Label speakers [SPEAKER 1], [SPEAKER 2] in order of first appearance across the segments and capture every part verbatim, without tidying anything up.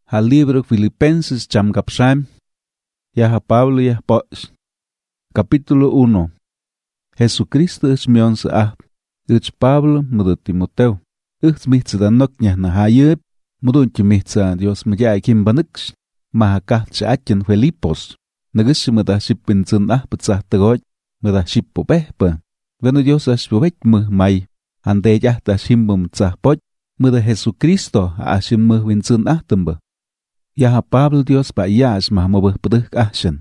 [SPEAKER 1] al libro Filipenses cham kapsham, yaha Pablo yah poch. Capítulo uno. Jesucristo es mionsa ah, ich Pablo mudo Timoteo. Ich mitza danok nyah na hayeb, mudunchi mitza Dios maya kim banix, mahakah chachen Filipos. Nagish muda shipin zun ah betzah tegoj, muda shippo behpa. Venu Dios as bubek muh may, ande yah da shimbum tzah poch, muda Jesucristo ashim muh win zun ah tumba. Yaha Pablo Dios ba yash mah mubah pedih ahshan.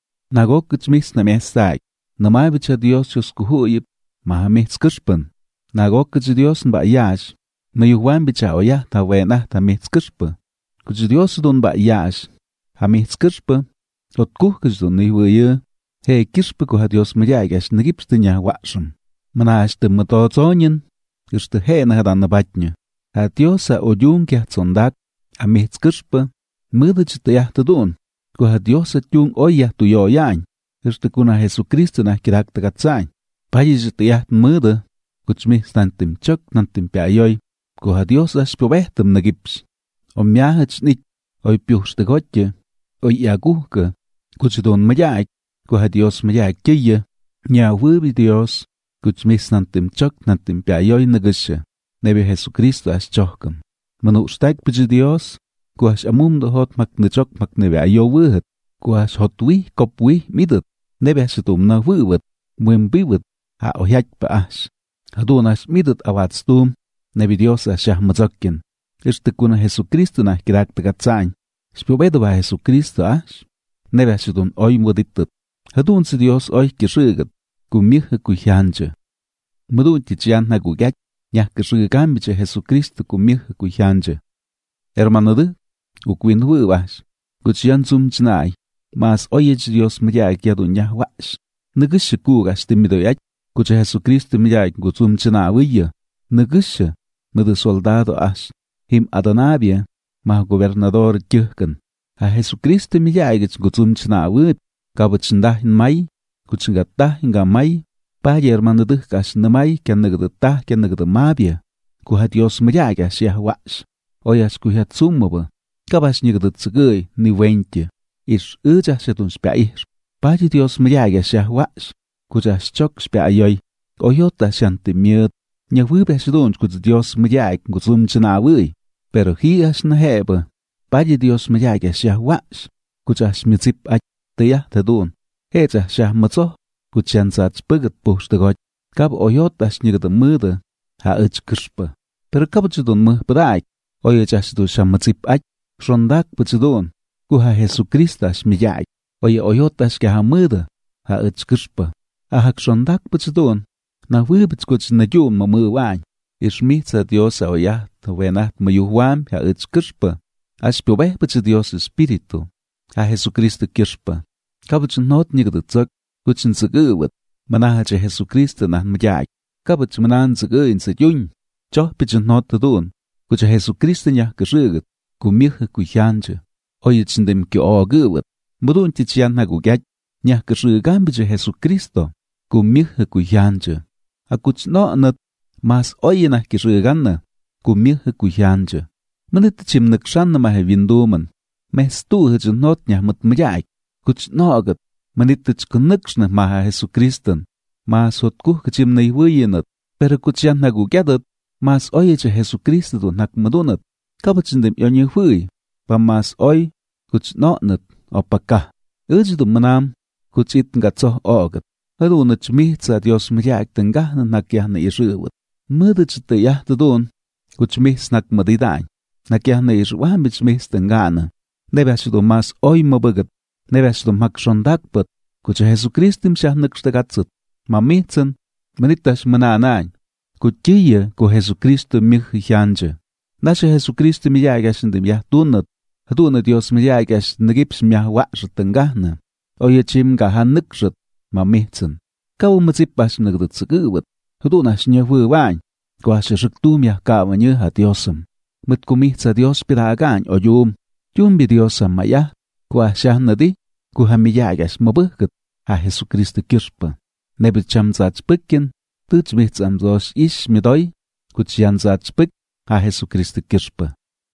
[SPEAKER 1] Nagok ich mis na mestai, namay bicha Dios yus kuhuyib, maha mis kirshpan. Nagok ich Dios ba yash, mayuwan bicha oyah ta wenah ta mis kirshpa. Kuch Dios dun ba yash, ha mis kirshpa, ot kuh kich dun nihuye, he kirshpa kuha Dios mayagash nagipste nya washam. Manash te matozonyen, ishte he na hadan nabatnya. Ha Dios ha oyun kya tsondak, ha mis kirshpa, muda chita yah ta dun. Kuha Dios at yung oyah tu yo yañ, ishte kuna Jesucristo na kirak tagatsañ. Payi chita yah muda, kuch mis nantim chok nantim piayoy, kuha Dios as pobehtem nagips. O miahach nik, oy piuch te gotje, oy iaguhke, kuch don mayaik, kuha Dios mayaik kiye, nya wubi Dios, kuch mis nantim chok nantim piayoy nagishe, nebe Jesucristo as chohkem. Manu stek piji Dios, kuhash amundo hot mak nechok mak nebe ayo wuhet, kuhash hot wi kop wi midet, nebe shitum na wuwet, mwem biwet, ha ohyak pa ash. Hadunash midet awatstum, nebe Dios as shah mazokken. Ishte kuna Jesucristo na kirak tagatsañ. Shpiobedo ba Jesucristo ash, nebe shidun oy muditet. Hadun si Dios oy kishigat, kumih kuhyanche. Mudun tichian na gugak, nyah kishigan biche Jesucristo kumih kuhyanche. Hermano de, ukwin huwash, kuchian zum chnai, mas oyech Dios miyag yadun yah wash. Nagish kugash timidoyak, kuche Jesucristo miyag guzum chnawiya. Nagish, mudu soldado ash, him Adonabia, mah gobernador kyuhkan. Ha Jesucristo miyag guzum chnawit, kabachindah in may, kuchingatah inga may, pa hermano de kash namay, kyan nagdatah kyan nagdamabia, kuha Dios miyag ash yah wash. Oyas kuhat sumaba, kabas nigdat sagay ni wentje, is uja setun spair. Paji Dios mayaga shah wash, kujas chok spayoy, oyota shante miet, nya wubes dons kuj Dios mayag guzum chanawi, pero hi as na heba. Paji Dios mayaga shah wash, kujas mitzip ach teyah tadun, heja shah matzo, kujan sats pugat push de god, kab oyota snigda muda, ha uch kirspa. Pero kabachudun muh badaik. Oye chasdu shamatzip ach, shondak putzidun, kuha Jesucristas miyay. Oye oyotas ke hamuda, ha itskirpa. Ahak shondak putzidun, na wibitskuch na yun mamuwañ. Ishmitza Dios a oyat, wenat mayuhuam ha itskirpa. Ashpiobeh putz Dios espíritu, ha Jesucristo kirpa. Kabuch not nigdatzak, kuchin zagawat, manahache Jesucristo na miyay. Kabuch manan zagayin sa yun, choh pichin not tadun. Kucha Jesucristo nya kashigat, kumih kuhyanche. Oye chindem ki ogawat, mudun tichian na gugyak, nya kashigan biche Jesucristo, kumih kuhyanche. Akuch no anat, mas oye na kashigan na, kumih kuhyanche. Manit chim nakshan na mahe vinduman, mes tu hijin not nya mat mayak, kuch no agat, manit tich kunaksh na maha Jesucristan, mas hot kuh kachim na iwayenat, pero kuchian na gugyadat, mas oye che Jesucristo do nak madunat, kabachindem yonye hui, pa mas oy, kuch notnat, opaka. Ujdu manam, kuch it ngatso ogat. Adunach mitza Dios miyak tengah na nakyah na ishuwat. Mudach te yah tadun, kuch mis nak madidañ. Nakyah na ishuwan bich mis tengana. Nebashido mas oy mabagat, nebashido makshondakpat, kuch Jesucristim shah nakshtagatsit. Mamitzan, manitash mananañ. Kuchiya ko Jesucristo mig hyanche. Nashe Jesucristo miyagash ndim yah tunat. Haduna Dios miyagash nagips miyah wakshat tengahna. Oye chim gahan nikshat mamihtsan. Kawu mazipash nagdat sagawat. Haduna shnya wuwañ. Kwa shashaktum yah kawanya ha Diosam. Mat kumihtsa Dios piragañ o yum. Yum bi Diosam mayah. Kwa shah nadi. Kuha miyagash mabahkat ha Jesucristo kirspa. Nebit cham zats pikin. Tuch mihts am dos ish midoy, kuch yan zats pik, ha Jesucristo kirspa.